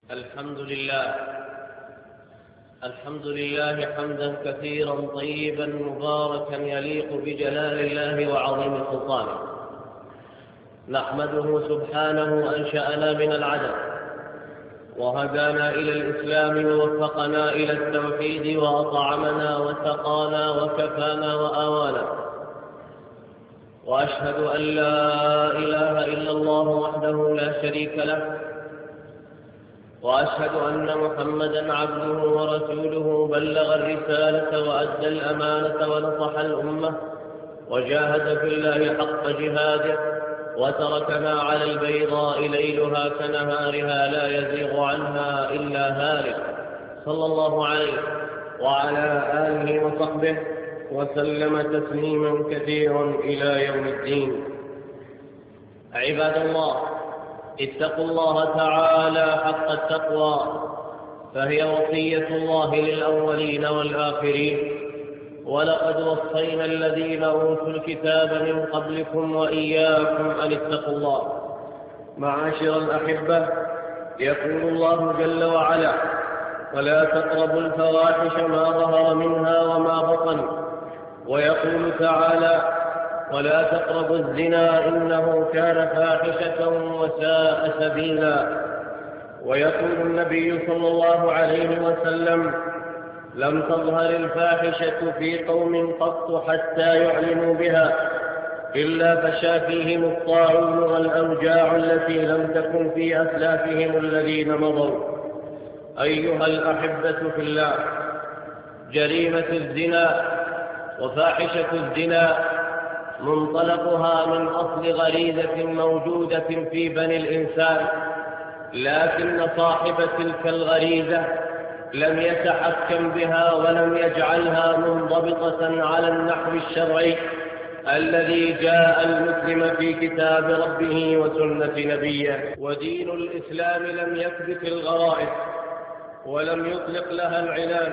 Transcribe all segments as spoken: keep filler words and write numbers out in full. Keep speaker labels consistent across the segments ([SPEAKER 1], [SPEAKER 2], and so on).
[SPEAKER 1] الحمد لله الحمد لله حمدا كثيرا طيبا مباركا يليق بجلال الله وعظيم سلطانه. نحمده سبحانه أنشأنا من العدم وهدانا إلى الإسلام ووفقنا إلى التوحيد وأطعمنا وسقانا وكفانا وآوانا، وأشهد أن لا إله إلا الله وحده لا شريك له، وأشهد أن محمدًا عبده ورسوله بلغ الرسالة وأدى الأمانة ونصح الأمة وجاهد في الله حق جهاده، وتركنا على البيضاء ليلها كنهارها لا يزيغ عنها إلا هالك، صلى الله عليه وعلى آله وصحبه وسلم تسليما كثيرا إلى يوم الدين. عباد الله، اتقوا الله تعالى حق التقوى، فهي وصية الله للأولين والآخرين. ولقد وصينا الذين أوتوا الكتاب من قبلكم وإياكم أن اتقوا الله. معاشر الأحبة، يقول الله جل وعلا: ولا تقربوا الفواحش ما ظهر منها وما بطن. ويقول تعالى: ولا تقربوا الزنا إنه كان فاحشة وساء سبيلا. ويقول النبي صلى الله عليه وسلم: لم تظهر الفاحشة في قوم قط حتى يعلنوا بها إلا فشا فيهم الطاعون والأوجاع التي لم تكن في أسلافهم الذين مضوا. أيها الأحبة في الله، جريمة الزنا وفاحشة الزنا منطلقها من أصل غريزة موجودة في بني الإنسان، لكن صاحب تلك الغريزة لم يتحكم بها ولم يجعلها منضبطة على النحو الشرعي الذي جاء المسلم في كتاب ربه وسنة نبيه. ودين الإسلام لم يثبت الغرائز ولم يطلق لها العنان.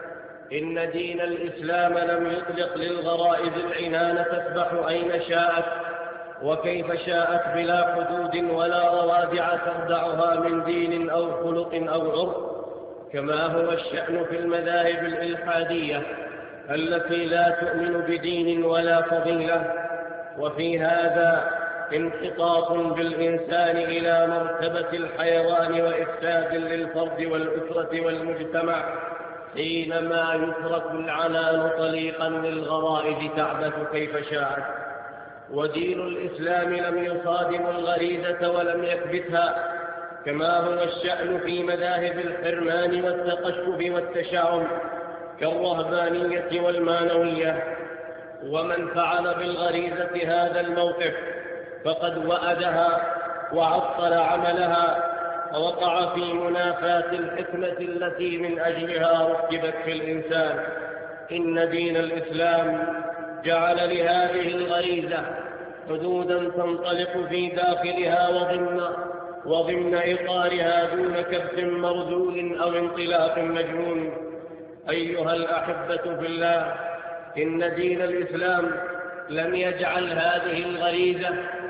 [SPEAKER 1] إن دين الإسلام لم يطلق للغرائز العنان تسبح أين شاءت وكيف شاءت بلا حدود ولا روادع تردعها من دين أو خلق أو عرف، كما هو الشأن في المذاهب الإلحادية التي لا تؤمن بدين ولا فضيلة. وفي هذا انحطاط بالإنسان إلى مرتبة الحيوان وإفساد للفرد والأسرة والمجتمع حينما يترك العنان طليقا للغرائز تعبث كيف شاءت. ودين الإسلام لم يصادم الغريزة ولم يكبتها، كما هو الشأن في مذاهب الحرمان والتقشف والتشاؤم كالرهبانية والمانوية. ومن فعل بالغريزة هذا الموقف فقد وأدها وعطل عملها ووقع في منافاة الحكمة التي من أجلها ركبت في الإنسان. إن دين الإسلام جعل لهذه الغريزة حدودا تنطلق في داخلها وضمن وضمن إطارها دون كبت مرذول أو انطلاق مجنون. أيها الأحبة في الله، إن دين الإسلام لم يجعل هذه الغريزة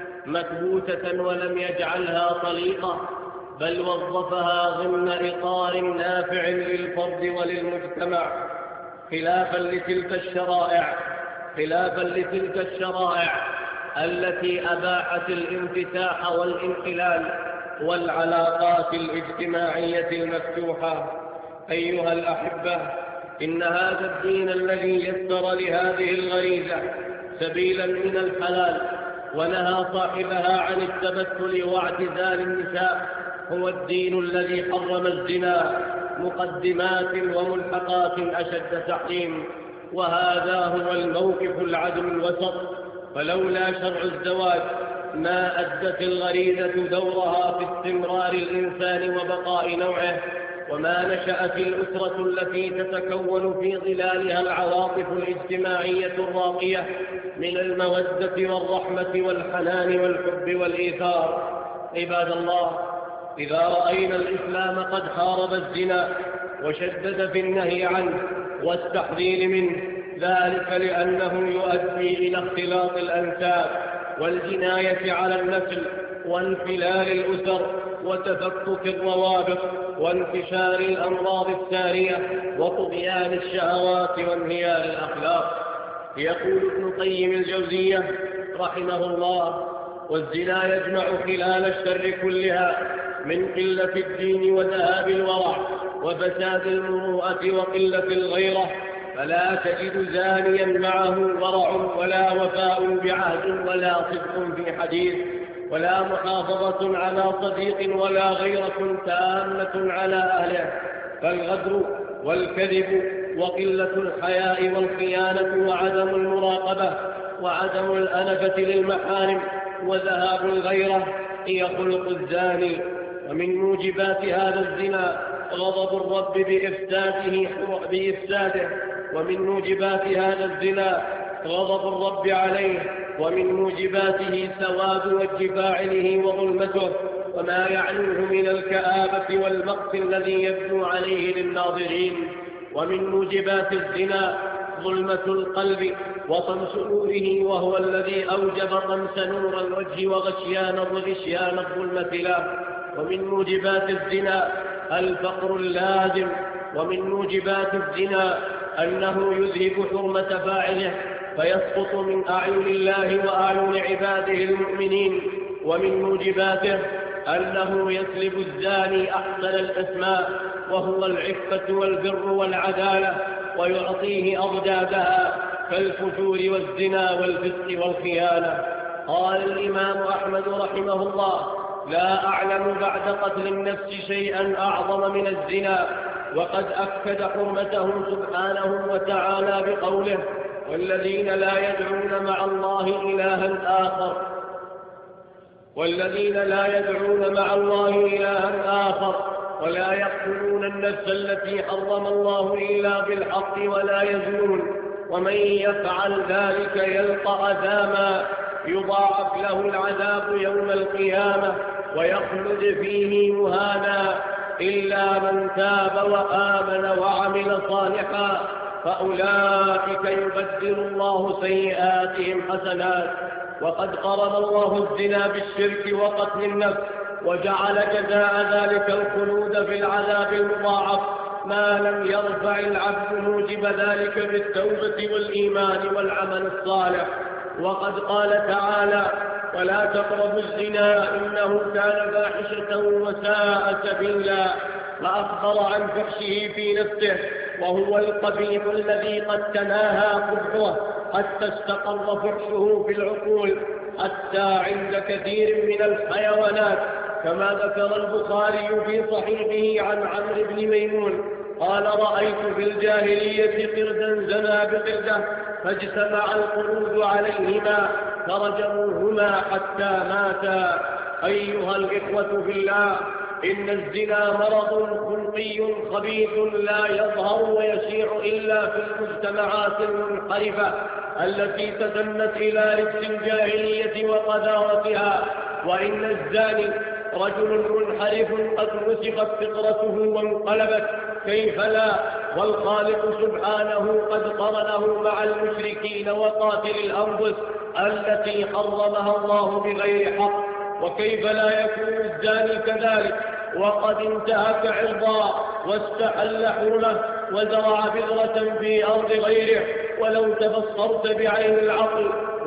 [SPEAKER 1] مكبوتة ولم يجعلها طليقة، بل وظفها ضمن إطار نافع للفرد وللمجتمع، خلافا لتلك الشرائع خلافا لتلك الشرائع التي أباحت الانفتاح والانحلال والعلاقات الاجتماعية المفتوحة. أيها الأحبة، إن هذا الدين الذي يسر لهذه الغريزة سبيلا من الحلال ونهى صاحبها عن التبتل واعتزال النساء هو الدين الذي حرم الزنا مقدمات وملحقات أشد تحريم. وهذا هو الموقف العدل الوسط. فلولا شرع الزواج ما أدت الغريزة دورها في استمرار الإنسان وبقاء نوعه، وما نشأت الأسرة التي تتكون في ظلالها العواطف الاجتماعية الراقية من المودة والرحمة والحنان والحب والإيثار. عباد الله، إذا رأينا الإسلام قد حارب الزنا وشدد في النهي عنه والتحذير منه، ذلك لأنه يؤدي إلى اختلاط الأنساب والجناية على النسل وانحلال الأسر وتفكك الروابط وانتشار الأمراض السارية وطغيان الشهوات وانهيار الأخلاق. يقول ابن قيم الجوزية رحمه الله: والزنا يجمع خلال الشر كلها من قلة الدين وذهاب الورع وفساد المروءة وقلة الغيرة، فلا تجد زانيا معه ورع ولا وفاء بعهد ولا صدق في حديث ولا محافظة على صديق ولا غيرة تامة على أهله، فالغدر والكذب وقلة الحياء والخيانة وعدم المراقبة وعدم الأنفة للمحارم وذهاب الغيرة هي خلق الزاني. ومن موجبات هذا الزنا غضب الرب بإفساده بإفساده ومن موجبات هذا الزنا غضب الرب عليه، ومن موجباته سواد وجه فاعله وظلمته وما يعلوه من الكآبة والمقت الذي يبدو عليه للناظرين. ومن موجبات الزنا ظلمة القلب وطمس نوره، وهو الذي أوجب طمس نور الوجه وغشيان وغشيان الظلمة له. ومن موجبات الزنا الفقر اللازم. ومن موجبات الزنا أنه يذهب حرمة فاعله فيسقط من أعين الله وأعين عباده المؤمنين. ومن موجباته أنه يسلب الزاني أحسن الأسماء وهو العفة والبر والعدالة ويعطيه أضدادها كالفجور والزنا والفسق والخيانة. قال الإمام أحمد رحمه الله: لا أعلم بعد قتل النفس شيئا أعظم من الزنا، وقد أكد حرمته سبحانه وتعالى بقوله: والذين لا يدعون مع الله إلها آخر والذين لا يدعون مع الله إلها آخر ولا يقتلون النفس التي حرم الله إلا بالحق ولا يزنون، ومن يفعل ذلك يلقى أثاما يضاعف له العذاب يوم القيامة ويخلد فيه مهانا إلا من تاب وآمن وعمل صالحا فأولئك يبدل الله سيئاتهم حسنات. وقد قرن الله الزنا بالشرك وقتل النفس، وجعل جزاء ذلك الخلود في العذاب المضاعف ما لم يرفع العبد موجب ذلك بالتوبة والإيمان والعمل الصالح. وقد قال تعالى: ولا تقربوا الزنا إنه كان فاحشة وساء سبيلا، فأخبر عن فحشه في نفسه وهو القبيح الذي قد تناهى قبحه حتى استقر فحشه في العقول، حتى عند كثير من الحيوانات، كما ذكر البخاري في صحيحه عن عمرو بن ميمون قال: رأيت في الجاهلية قردا زنا بقردة فاجتمع القرود عليهما فرجموهما حتى ماتا. أيها الإخوة في الله، إن الزنا مرض خلقي خبيث لا يظهر ويشيع إلا في المجتمعات المنحرفة التي تدنت إلى لبس الجاهلية وقذارتها. وإن الزاني رجل منحرف قد نسخت فطرته وانقلبت، كيف لا، والخالق سبحانه قد قرنه مع المشركين وقاتل الأنفس التي حرمها الله بغير حق. وكيف لا يكون الزاني كذلك وقد انتهك عرضا واستحل حرمه وزرع بذرة في أرض غيره؟ ولو تبصرت بعين العقل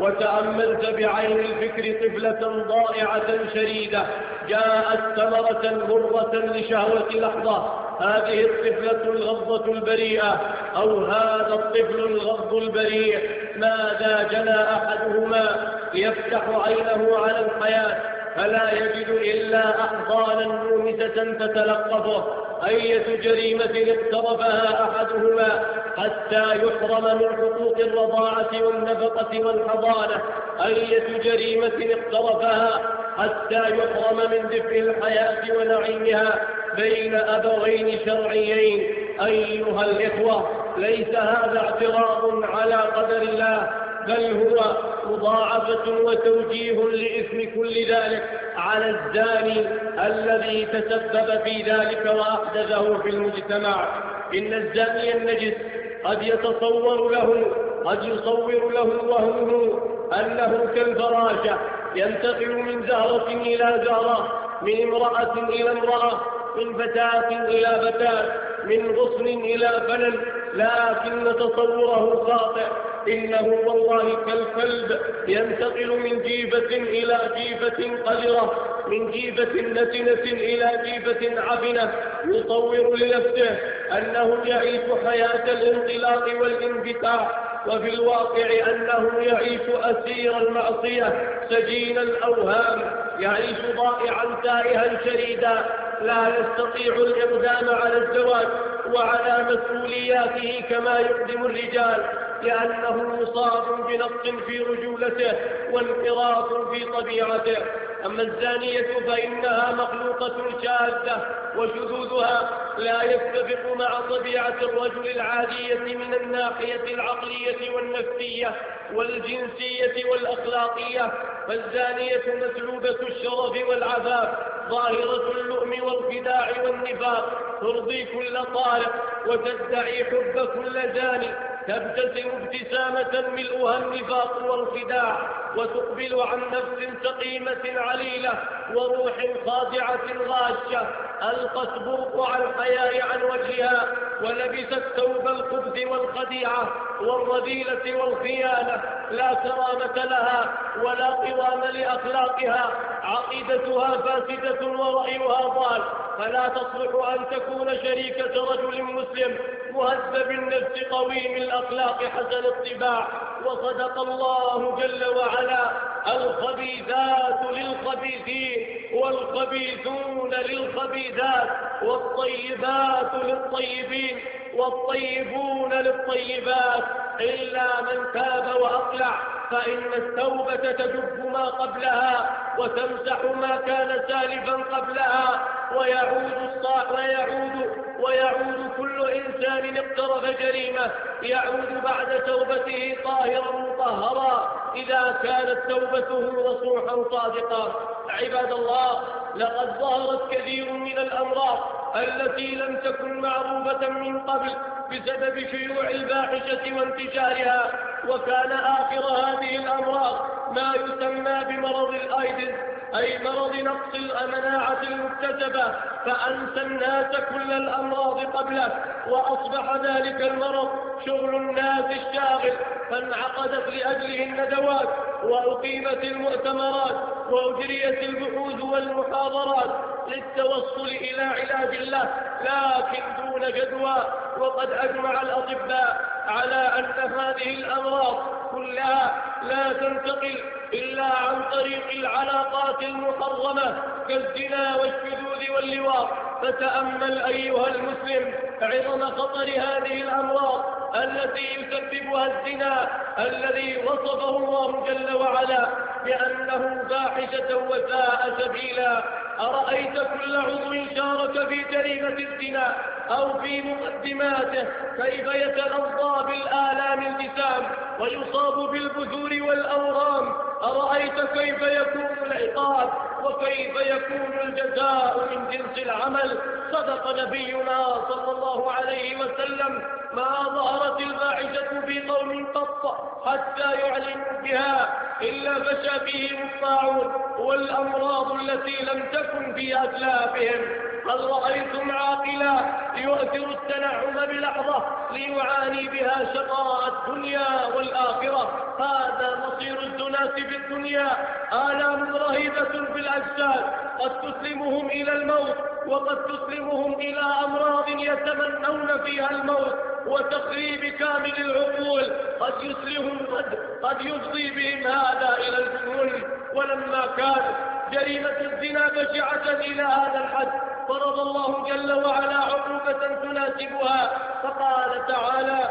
[SPEAKER 1] وتأملت بعين الفكر طفلة ضائعة شريدة جاءت ثمرة مرة لشهوة لحظة، هذه الطفلة الغضة البريئة أو هذا الطفل الغض البريء، ماذا جنى أحدهما يفتح عينه على الحياة فلا يجد إلا أحضانا مومسة تتلقفه؟ أية جريمة اقترفها أحدهما حتى يحرم من حقوق الرضاعة والنفقة والحضانة؟ أية جريمة اقترفها حتى يحرم من دفء الحياة ونعيمها بين أبوين شرعيين؟ أيها الإخوة، ليس هذا اعتراض على قدر الله، بل هو مضاعفة وتوجيه لإثم كل ذلك على الزاني الذي تسبب في ذلك وأحدثه في المجتمع. إن الزاني النجس قد يتصور له قد يصور له وهمه أنه كالفراشة ينتقل من زهرة إلى زهرة، من امرأة إلى امرأة، من فتاة إلى فتاة، من غصن إلى فلل، لكن تصوره خاطئ. إنه والله كالكلب ينتقل من جيفة إلى جيفة قذرة، من جيفة نتنة إلى جيفة عفنة، يصور لنفسه أنه يعيش حياة الانطلاق والانفتاح، وفي الواقع أنه يعيش أسير المعصية سجين الأوهام، يعيش ضائعا تائها شريدا، لا يستطيع الإقدام على الزواج وعلى مسؤولياته كما يقدم الرجال، لأنه مصاب بنقص في رجولته وانحراف في طبيعته. أما الزانية فإنها مخلوقة شاذة، وشذوذها لا يتفق مع طبيعة الرجل العادية من الناحية العقلية والنفسية والجنسية والأخلاقية. فالزانية مسلوبة الشرف والعفاف، ظاهرة اللؤم والخداع والنفاق، ترضي كل طالب وتدعي حب كل زاني، تبتسم ابتسامة ملؤها النفاق والخداع، وتقبل عن نفس سقيمة عليلة وروح خادعة غاشة، ألقت برقع الحياء عن وجهها، ولبست ثوب الخبث والخديعة والرذيلة والخيانة، لا كرامة لها ولا قوام لأخلاقها، عقيدتها فاسدة ورأيها ضال، فلا تصلح أن تكون شريكة رجل مسلم مهذب النفس قويم الأخلاق حسن الطباع. وصدق الله جل وعلا: الخبيثات للخبيثين والخبيثون للخبيثات والطيبات للطيبين والطيبون للطيبات إلا من تاب وأقلع، فإن التوبة تجب ما قبلها وتمسح ما كان سالفا قبلها، ويعود الصاح ويعود ويعود كل إنسان اقترف جريمة يعود بعد توبته طاهرا مطهرا إذا كانت توبته نصوحا صادقا. عباد الله، لقد ظهرت كثير من الأمراض التي لم تكن معروفة من قبل بسبب شيوع الفاحشة وانتشارها، وكان آخر هذه الأمراض ما يسمى بمرض الأيدز، أي مرض نقص المناعة المكتسبة، فأنسى الناس كل الأمراض قبله، وأصبح ذلك المرض شغل الناس الشاغل، فانعقدت لأجله الندوات وأقيمت المؤتمرات وأجريت البحوث والمحاضرات للتوصل إلى علاج الله، لكن دون جدوى. وقد أجمع الأطباء على أن هذه الأمراض كلها لا تنتقل إلا عن طريق العلاقات المحرمة كالزنا والشذوذ واللواط. فتأمل أيها المسلم عظم خطر هذه الأمراض التي يسببها الزنا الذي وصفه الله جل وعلا بأنه فاحشة وساء سبيلا. أرأيت كل عضو شارك في جريمة الزنا أو في مقدماته كيف يتغضى بالآلام الجسام ويصاب بالبذور والأورام؟ أرأيت كيف يكون العقاب وكيف يكون الجزاء من جنس العمل؟ صدق نبينا صلى الله عليه وسلم: ما ظهرت الفاحشة في قوم قط حتى يعلنوا بها إلا فشى فيهم الطاعون والأمراض التي لم تكن في أسلافهم. هل رأيتم عاقلا يؤثر التنعم بلحظة ليعاني بها شقاء الدنيا والآخرة؟ هذا مصير الزناة في الدنيا، آلام رهيبة في الأجساد قد تسلمهم إلى الموت، وقد تسلمهم إلى أمراض يتمنون فيها الموت وتخريب كامل العقول، قد يسلهم قد, قد يفضي بهم هذا إلى الجنون. ولما كانت جريمة الزنا بشعة إلى هذا الحد فرض الله جل وعلا عقوبة تناسبها، فقال تعالى: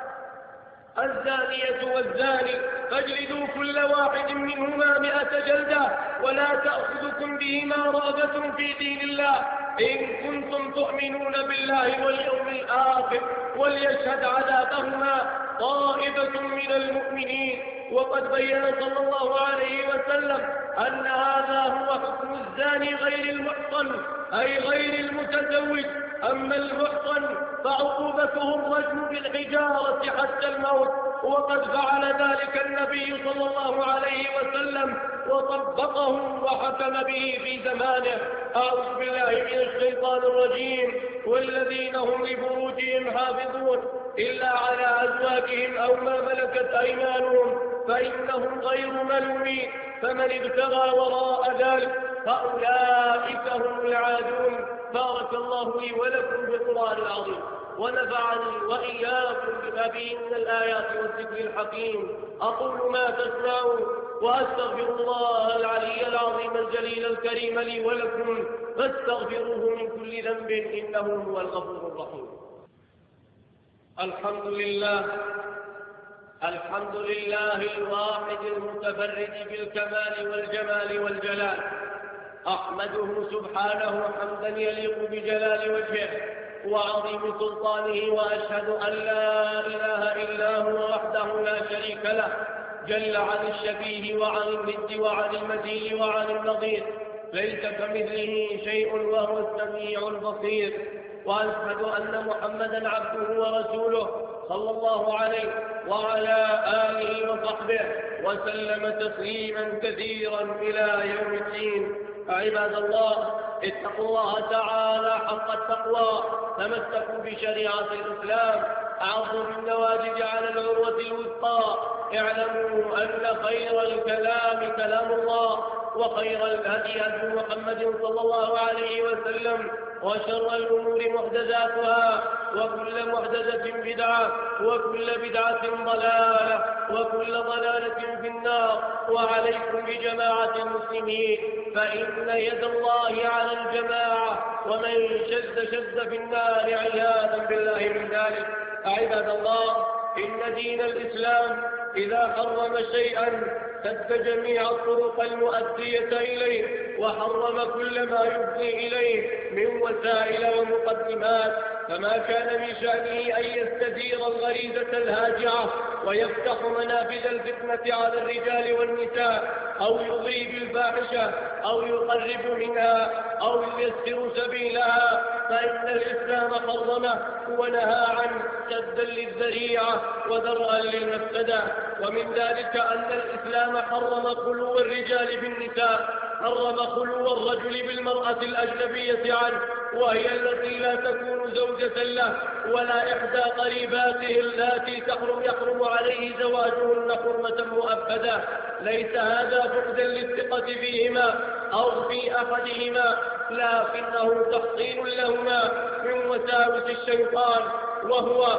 [SPEAKER 1] الزانية والزاني فاجلدوا كل واحد منهما مئة جلدة ولا تأخذكم بهما رأفة في دين الله إن كنتم تؤمنون بالله واليوم الآخر وليشهد عذابهما طائفة من المؤمنين. وقد بين صلى الله عليه وسلم أن هذا هو حكم الزاني غير المحصن، أي غير المتزوج. أما المحصن فعقوبته الرجم بالحجارة حتى الموت، وقد فعل ذلك النبي صلى الله عليه وسلم وطبقه وحكم به في زمانه. أعوذ بالله من الشيطان الرجيم. والذين هم لفروجهم حافظون إلا على أزواجهم أو ما ملكت أيمانهم فإنهم غير ملومين. فمن ابتغى وراء ذلك فأولئك هم العادون. بارك الله لي ولكم في القرآن العظيم، ونفعني وإياكم بما فيه من الآيات والذكر الحكيم. أقول ما تسمعون وأستغفر الله العلي العظيم الجليل الكريم لي ولكم، فاستغفروه من كل ذنب إنه هو الغفور الرحيم. الحمد لله الحمد لله الواحد المتفرد بالكمال والجمال والجلال. أحمده سبحانه حمدا يليق بجلال وجهه وعظيم سلطانه، وأشهد أن لا إله إلا هو وحده لا شريك له، جل عن الشبيه وعن الند وعن المثيل وعن النظير، ليس كمثله شيء وهو السميع البصير. وأشهد أن محمدا عبده ورسوله صلى الله عليه وعلى آله وصحبه وسلم تسليما كثيرا إلى يوم الدين. عباد الله، اتقوا الله تعالى حق التقوى، تمسكوا بشريعة الإسلام، عضوا بالنواجذ على العروة الوثقى. اعلموا أن خير الكلام كلام الله، وخير الهدي هدي محمد صلى الله عليه وسلم، وشر الأمور محدثاتها، وكل محدثة بدعة، وكل بدعة ضلالة، وكل ضلالة في النار. وعليكم بجماعة المسلمين، فإن يد الله على الجماعة، ومن شذ شذ في النار عياذا بالله من ذلك. عباد الله، إن دين الإسلام إذا حرم شيئا سد جميع الطرق المؤدية إليه، وحرم كل ما يفضي إليه من وسائل ومقدمات، فما كان من شأنه أن يستدير الغريزة الهاجعة ويفتح منافذ الفتنة على الرجال والنساء، أو يضي بالفاحشة، أو يقرب منها، أو ييسر سبيلها، فإن الإسلام حرمه ونهى عنه سدا للذريعة ودرءا للمفسدة. ومن ذلك أن الإسلام حرم خلو الرجال بالنساء، حرم خلو الرجل بالمرأة الأجنبية عنه، وهي التي لا تكون زوجة له ولا إحدى قريباته اللاتي تحرم يحرم عليه زواجهن حرمة مؤبدة. ليس هذا فقدا للثقة فيهما أو في أحدهما، لكنه تحصين لهما من وساوس الشيطان وهو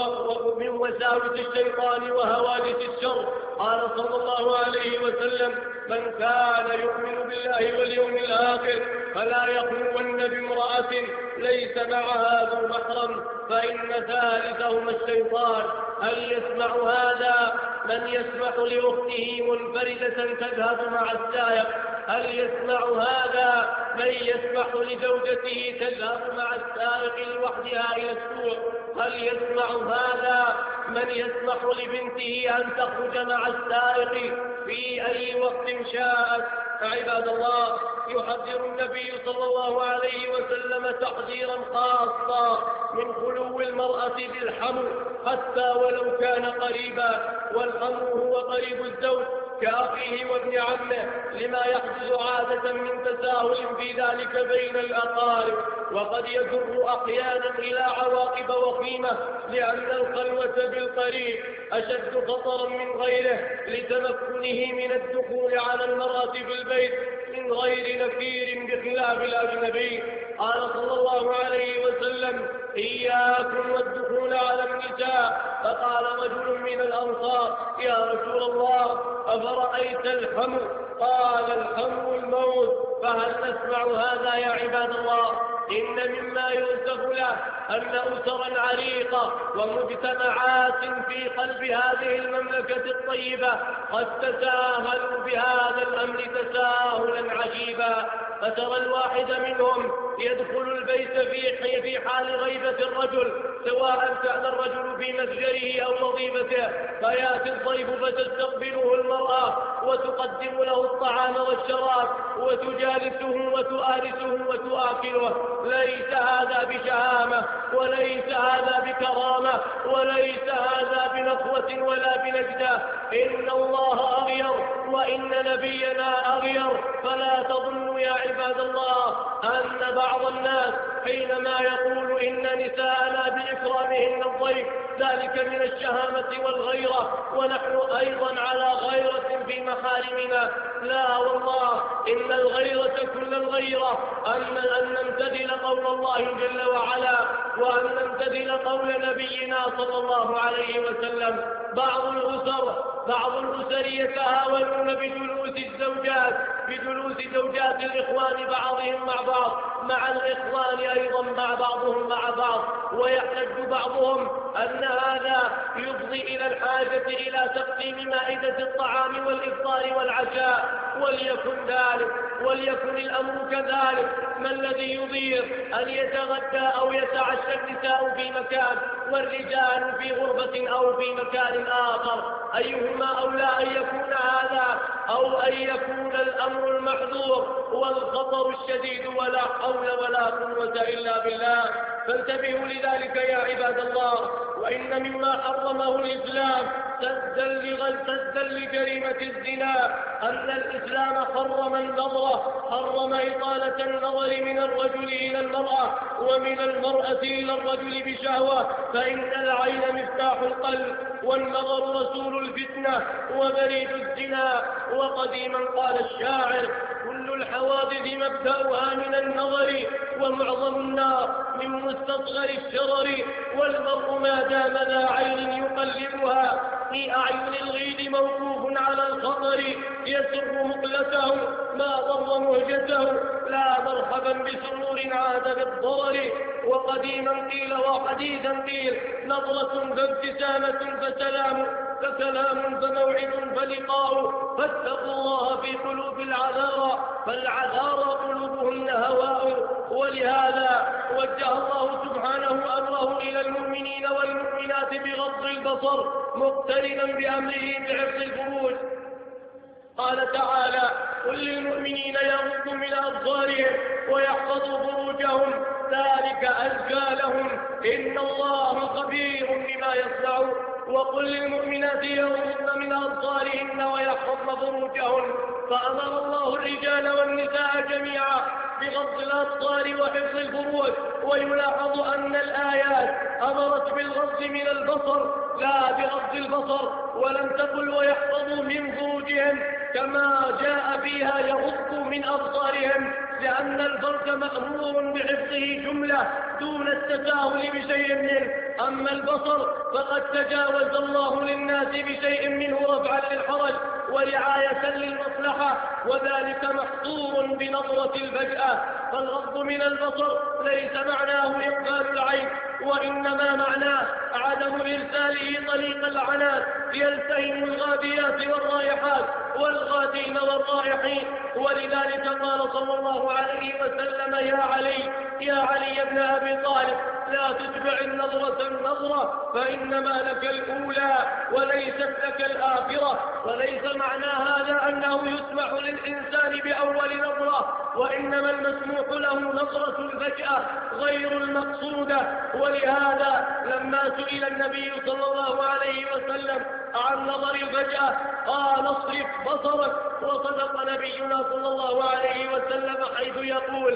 [SPEAKER 1] ومن وساوس الشيطان وهواجس الشر. قال صلى الله عليه وسلم: من كان يؤمن بالله واليوم الآخر فلا يخلون بامرأة ليس معها ذو محرم، فإن ثالثهما الشيطان. هل يسمع هذا من يسمح لأخته منفردة تذهب مع السائق؟ هل يسمع هذا من يسمح لزوجته تذهب مع السائق لوحدها إلى السوق؟ هل يسمع هذا من يسمح لبنته أن تخرج مع السائق في أي وقت شاءت؟ عباد الله، يحذر النبي صلى الله عليه وسلم تحذيرا خاصا من خلو المرأة بالحمو، حتى ولو كان قريبا، والحمو هو قريب الزوج كأخيه وابن عمه، لما يحدث عادة من تساهل في ذلك بين الأقارب، وقد يجر أحيانا إلى عواقب وخيمة، لأن الخلوة بالقريب أشد خطرا من غيره لتمكنه من الدخول على المرأة في البيت من غير نفير بخلاف الأجنبي. قال صلى الله عليه وسلم: إياكم والدخول على النساء. فقال رجل من الأنصار: يا رسول الله، أفرأيت الحمو؟ قال: الحمو الموت. فهل نسمع هذا يا عباد الله؟ إن مما يؤسف له أن أسرا عريقة ومجتمعات في قلب هذه المملكة الطيبة قد تساهلوا بهذا الأمر تساهلا عجيبا، فترى الواحد منهم يدخل البيت في في حال غيبة الرجل، سواء كان الرجل في مسجره أو وظيفته، فيأتي الضيف فتستقبله المرأة وتقدم له الطعام والشراب وتجالسه وتؤانسه وتآكله. ليس هذا بشهامة، وليس هذا بكرامة، وليس هذا بنخوة ولا بنجدة، إن الله أغير وإن نبينا أغير. فلا تظنوا يا عباد الله أن بعض الناس حينما يقول إن نساءنا بإكرامهن الضيف ذلك من الشهامة والغيرة ونحن أيضا على غيرة في محارمنا، لا والله، إن الغيرة كل الغيرة أن أن نمتثل قول الله جل وعلا وأن نمتثل قول نبينا صلى الله عليه وسلم. بعض الأسر بعض الأسر يتهاونون بجلوس الزوجات بجلوس زوجات الإخوان بعضهم مع بعض مع الإخوان أيضا مع بعضهم مع بعض، ويحتج بعضهم أن هذا يفضي إلى الحاجة إلى تقديم مائدة الطعام والإفطار والعشاء. وليكن ذلك وليكن الأمر كذلك، ما الذي يضير أن يتغدى أو يتعشى النساء في مكان والرجال في غرفة أو في مكان آخر؟ أيهما أولى أن يكون هذا أو أن يكون الأمر المحظور والخطر الشديد؟ ولا حول ولا قوة إلا بالله. فانتبهوا لذلك يا عباد الله. وإن مما حرمه الإسلام سدا لجريمة الزنا أن الإسلام حرم النظرة، حرم إطالة النظر من الرجل إلى المرأة ومن المرأة إلى الرجل بشهوة، فإن العين مفتاح القلب والنظر رسول الفتنة وبريد الزنا. وقديما قال الشاعر: كل الحوادث مبدأها من النظر ومعظم النار من مستصغر الشرر، والمرء ما دام ذا عين يقلبها في أعين الغيد موقوف على الخطر، يسر مقلته ما ضر مهجته، لا مرحبا بسرور عاد بالضرر. وقديما قيل وحديثا قيل: نظرة فابتسامة فسلام فكلام فموعد فلقاء، فاتقوا الله في قلوب العذارى فالعذارى قلوبهن هواء. ولهذا وجه الله سبحانه أمره إلى المؤمنين والمؤمنات بغض البصر مقترنا بأمره بحفظ الفروج. قال تعالى: قل للمؤمنين يغضوا من أبصارهم ويحفظوا فروجهم ذلك أزكى لهم إن الله خبير بما يصنعون. وقل للمؤمنات يغضن من أبصارهن ويحفظن فروجهن. فأمر الله الرجال والنساء جميعا بغض الأبصار وحفظ الفروج. ويلاحظ أن الآيات أمرت بالغض من البصر لا بغض البصر، ولم تقل ويحفظوا من فروجهم كما جاء فيها يغضوا من أبصارهم، لأن الفرج مأمور بحفظه جملة دون التساهل بشيء منه. أما البصر فقد تجاوز الله للناس بشيء منه رفعا للحرج ورعاية للمصلحة، وذلك محصور بنظرة الفجأة. فالغض من البصر ليس معناه إقبال العين، وإنما معناه عدم إرساله طريق العنات يلتهم الغاديات والرائحات والغادين والرائحين. ولذلك قال صلى الله عليه وسلم: يا علي يا علي بن أبي طالب، لا تتبع النظرة النظرة فإنما لك الأولى وليست لك الآخرة. وليس معنى هذا أنه يسمح للإنسان بأول نظرة، وإنما المسموح له نظرة الفجأة غير المقصودة. ولهذا لما سئل النبي صلى الله عليه وسلم عن نظر الفجأة قال: اصرف بصرك. وصدق نبينا صلى الله عليه وسلم حيث يقول: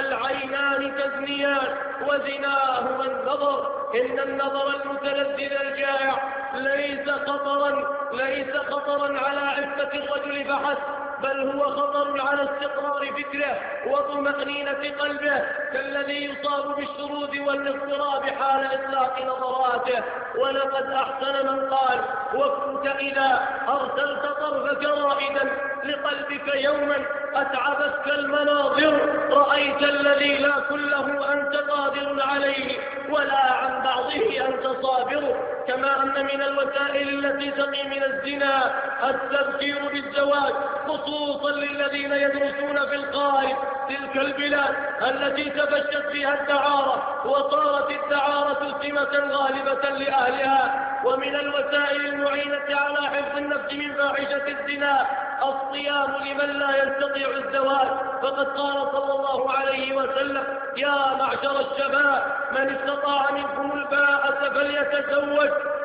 [SPEAKER 1] العينان تزنيان وزناهما النظر. إن النظر المتلذذ الجائع ليس خطرا ليس خطرا على عفة الرجل فحسب، بل هو خطر على استقرار فكره وطمأنينة قلبه، كالذي يصاب بالشرود والاضطراب حال إطلاق نظراته. ولقد أحسن من قال: وكنت إذا أرسلت طرفك رائدا لقلبك يوما أتعبتك المناظر، رأيت الذي لا كله أنت قادر عليه ولا عن بعضه أنت صابر. كما أن من الوسائل التي تقي من الزنا التذكير بالزواج، خصوصا للذين يدرسون في الخارج تلك البلاد التي تفشت فيها الدعارة وصارت الدعارة سمة غالبة لأهلها. ومن الوسائل المعينة على حفظ النفس من فاحشة الزنا الصيام لمن لا يستطيع الزواج، فقد قال صلى الله عليه وسلم: يا معشر الشباب من استطاع منكم الباءة فليتزوج،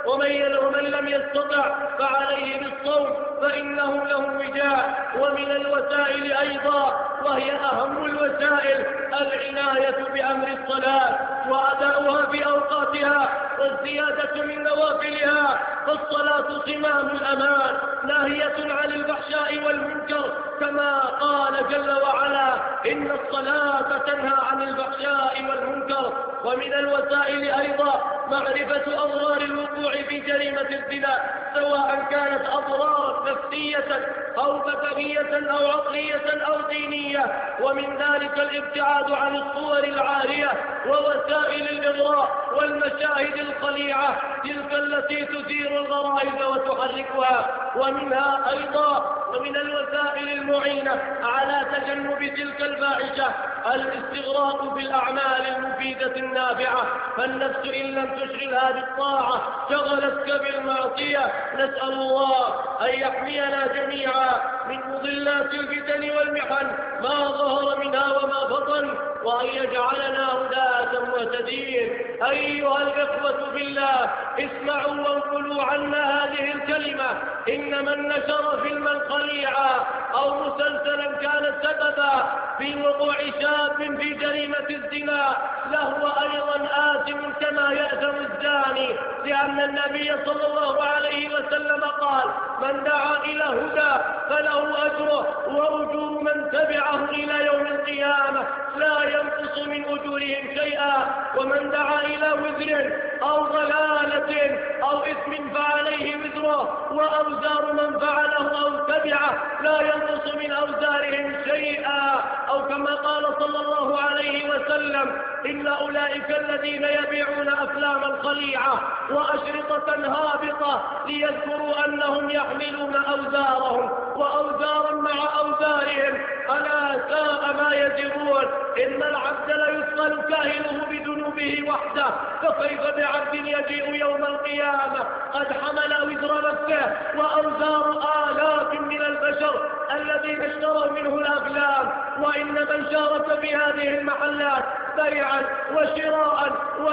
[SPEAKER 1] ومن ومن لم يستطع فعليه بالصوم فإنه له وجاء. ومن الوسائل أيضا وهي أهم الوسائل العناية بأمر الصلاة وأداؤها في أوقاتها والزيادة من نوافلها، فالصلاة صمام الأمان ناهية عن الفحشاء والمنكر، كما قال جل وعلا إن الصلاة تنهى عن الفحشاء والمنكر. ومن الوسائل أيضا معرفة أضرار الوقوع في جريمة الزنا، سواء كانت أضرار نفسية أو بدنية أو عقلية أو دينية، ومن ذلك الابتعاد عن الصور العارية ووسائل الإغراء والمشاهد الخليعة تلك التي تثير الغرائز وتحركها. ومنها أيضا ومن الوسائل المعينة على تجنب تلك الفاحشة الاستغراق بالأعمال المفيدة النافعة، فالنفس إن لم تشغلها بالطاعة شغلتك بالمعصية. نسأل الله أن يحمينا جميعا من مضلات الفتن والمحن ما ظهر منها وما بطن، وأن يجعلنا هداة مهتدين. أيها الإخوة في الله، اسمعوا وانقلوا عنا هذه الكلمة: إن من نشر فيلما خليعا أو مسلسلا كان سببا في وقوع شاب في جريمة الزنا لهو أيضا آثم كما يأثم الزاني، لأن النبي صلى الله عليه وسلم قال: من دعا إلى هدى فله أجره وأجور من تبعه إلى يوم القيامة لا ينقص من أجورهم شيئا، ومن دعا إلى وزر أو ضلالة أو إثم فعليه وزره وأوزار من فعله أو تبعه لا ينقص من أوزارهم شيئا، أو كما قال صلى الله عليه وسلم: إن أولئك الذين يبيعون أفلام الخليعة وأشرطة هابطة ليذكروا أنهم يحملون أوزارهم وأوزارا مع أوزارهم، ألا ساء ما يزرون. إن العبد ليثقل كاهله بذنوبه وحده، فكيف بعبد يجيء يوم القيامة قد حمل وزر نفسه وأوزار آلاف من البشر الذين اشتروا منه الأفلام. وإن من شارك في هذه المحلات بيعا وشراء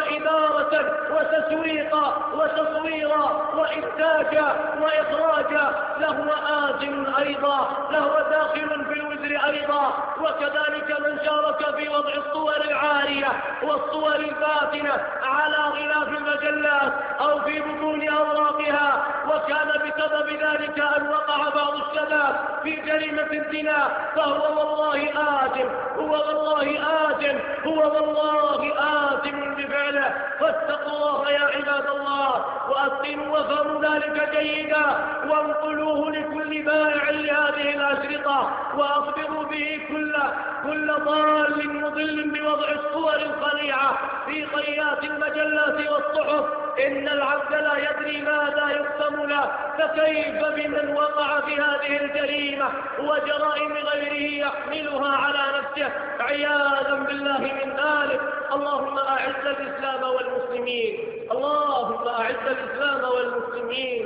[SPEAKER 1] وإدارة وتسويقا وتصويرا وإنتاجا وإخراجا لهو آثم أيضا، لهو داخل في الوزر أيضا. وكذلك من شارك في وضع الصور العارية والصور الباطنة على غلاف المجلات أو في بطون أوراقها، وكان بسبب ذلك أن وقع بعض الشباب في جريمة الزنا، فهو والله آثم، هو والله آثم، هو والله آثم بفعله. فاتقوا الله يا عباد الله، وأتقنوا وفهموا ذلك جيدا، وانقلوه لكل بائع لهذه الأشرطة، وأخبروا به كل كل ضال مضل بوضع الصور الخليعة في خيات المجلات والصحف. إن العبد لا يدري ماذا يقسم له، فكيف بمن وقع في هذه الجريمة وجرائم غيره يحملها على نفسه عياذا بالله من ذلك. اللهم أعز الإسلام والمسلمين، اللهم أعز الإسلام والمسلمين،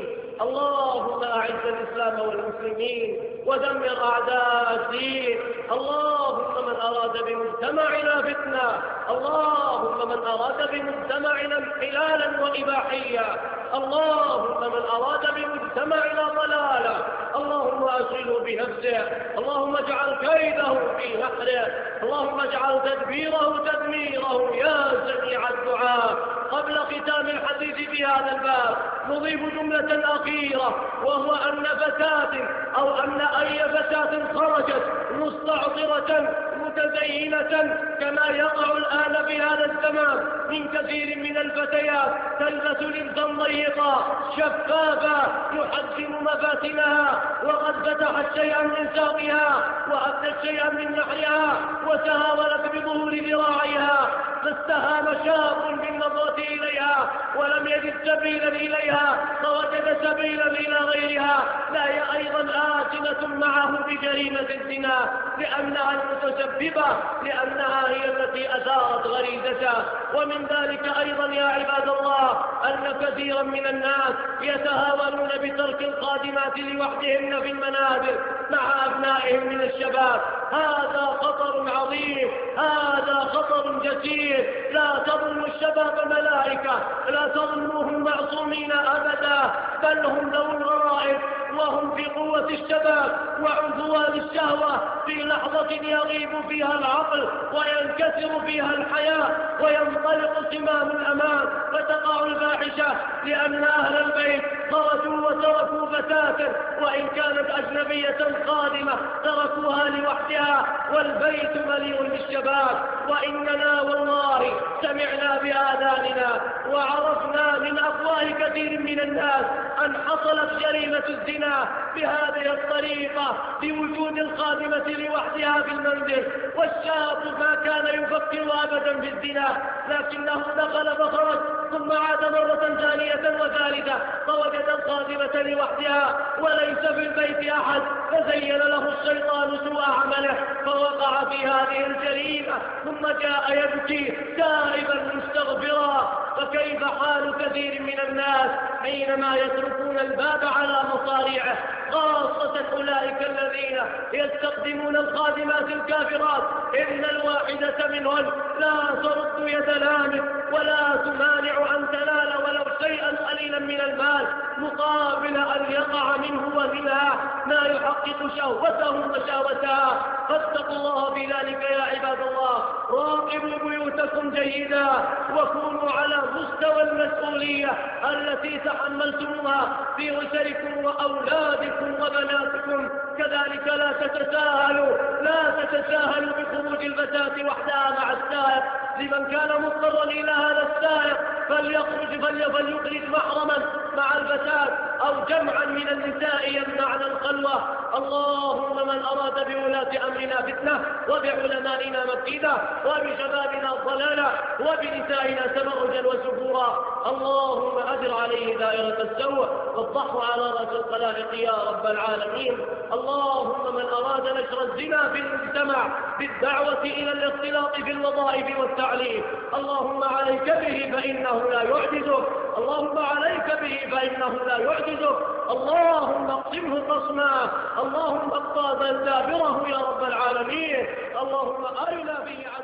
[SPEAKER 1] اللهم أعز الإسلام والمسلمين ودمر أعداء الدين. اللهم من أراد بمجتمعنا فتنة، اللهم من أراد بمجتمعنا انحلالا وإباحيا، اللهم من أراد بمجتمعنا ضلالا، اللهم أشغله بنفسه، اللهم اجعل كيده في نحره، اللهم اجعل تدبيره تدميره يا سميع الدعاء. قبل ختام الحديث في هذا الباب نضيف جملة أخيرة، وهو أن فتاة أو أن أي فتاة خرجت مستعطرة متزينة كما يقع الآن في هذا الزمان من كثير من الفتيات، تلبس لبسا ضيقا شفافا يحجم مفاتنها، وقد فتحت شيئا من ساقها وأبدت شيئا من نحرها وتهاونت بظهور ذراعيها، فاستهام شاب بالنظرة إليها ولم يجد سبيلا إليها فوجد سبيلا إلى غيرها، فهي أيضا آثمة معه بجريمة الزنا، لأنها المتسببة، لأنها هي التي أثارت غريزته. ومن ذلك أيضا يا عباد الله أن كثيرا من الناس يتهاونون بترك الخادمات لوحدهن في المنازل مع أبنائهم من الشباب. هذا خطر عظيم، هذا خطر جسير. لا تظن الشباب ملائكة الملائكة لا تظنوهم معصومين أبدا، بل هم ذو الغرائب، وهم في قوة الشباب وعنفوان الشهوة، في لحظة يغيب فيها العقل وينكسر فيها الحياة وينطلق سمام الأمان فتقع الفاحشة، لأن أهل البيت خرجوا وتركوا فتاة وإن كانت أجنبية خادمة تركوها لوحدها، والبيت مليء بالشباب. وإننا والله سمعنا بآذاننا وعرفنا من أفواه كثير من الناس أن حصلت جريمة الزنا بهذه الطريقة بوجود الخادمة لوحدها في المنزل، والشاب ما كان يفكر أبدا في الزنا لكنه دخل فخرج ثم عاد مرة ثانية وثالثة فوجد الخادمة لوحدها وليس في البيت أحد، فزين له الشيطان سوء عمله فوقع في هذه الجريمة، ثم جاء يبكي تائبا مستغفرا. فكيف حال كثير من الناس حينما يتركون الباب على مصاريعه، خاصة أولئك الذين يستخدمون الخادمات الكافرات، إن الواحدة منهن لا ترد يد لامس ولا تمانع أن تنال ولو شيئا قليلا من المال مقابل أن يقع منه ومنها ما يحقق شهوته وشهوتها. فاتقوا الله في ذلك يا عباد الله، راقبوا بيوتكم جيدا وكونوا على مستوى المسؤولية التي تحملتموها في أسركم وأولادكم وبناتكم. كذلك لا تتساهلوا لا تتساهلوا بخروج الفتاة وحدها مع السائق، لمن كان مضطرا إلى هذا السائق فليخرج فليخرج محرما مع الفتاة أو جمعا من النساء يمنعن الخلوة. اللهم من أراد بولاة أمرنا فتنة وبعلمائنا مكيدة وبشبابنا ضلالة وبنسائنا تبرجا وسفورا، اللهم أدر عليه دائرة السوء واضحه على رأس الخلائق يا رب العالمين. اللهم من أراد نشر الزنا في المجتمع بالدعوة إلى الاختلاط في الوظائف والتعليم، اللهم عليك به فإنه لا يعجزك، اللهم عليك به فإنه لا يعجزك، اللهم اقسمه قسما، اللهم اقطع دابره يا رب العالمين، اللهم أرنا به